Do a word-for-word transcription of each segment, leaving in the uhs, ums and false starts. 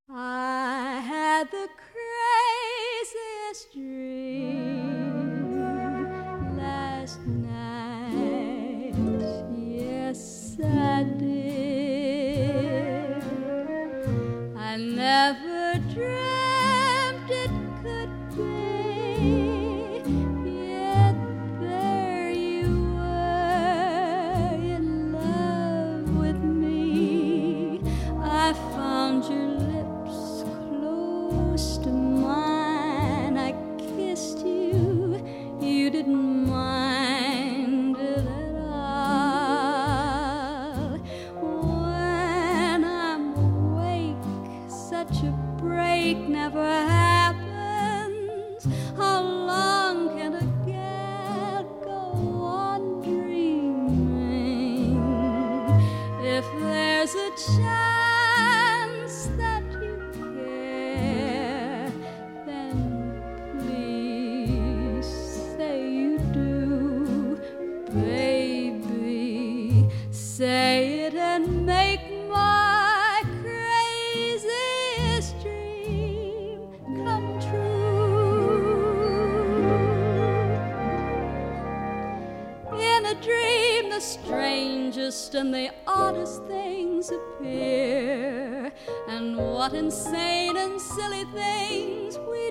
I had the craziest dream last night. Yes, I did. I never dreamt it could be. Yet there you were in love with me. I found your lips close to mine. I kissed you. You didn't mind it at all. When I'm awake, such a break never happens. How long can a gal go on dreaming? If there's a chance that you care, then please say you do, baby. Say it and make my craziest dream come true. In a dream, the strangest and the oddest things appear, and what insane and silly things we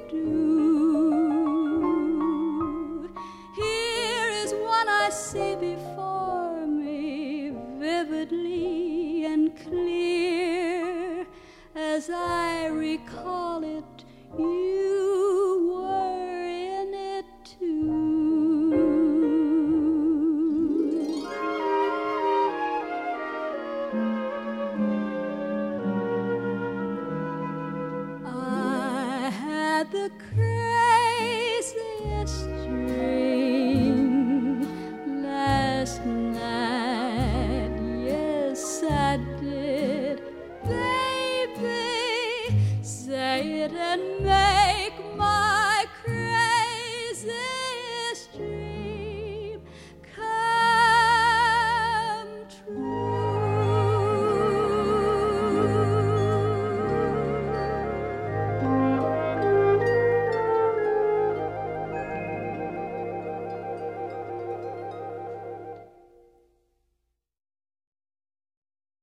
do. Here is one I see before me, vividly and clear. As I recall it, you were in it too. I had the courage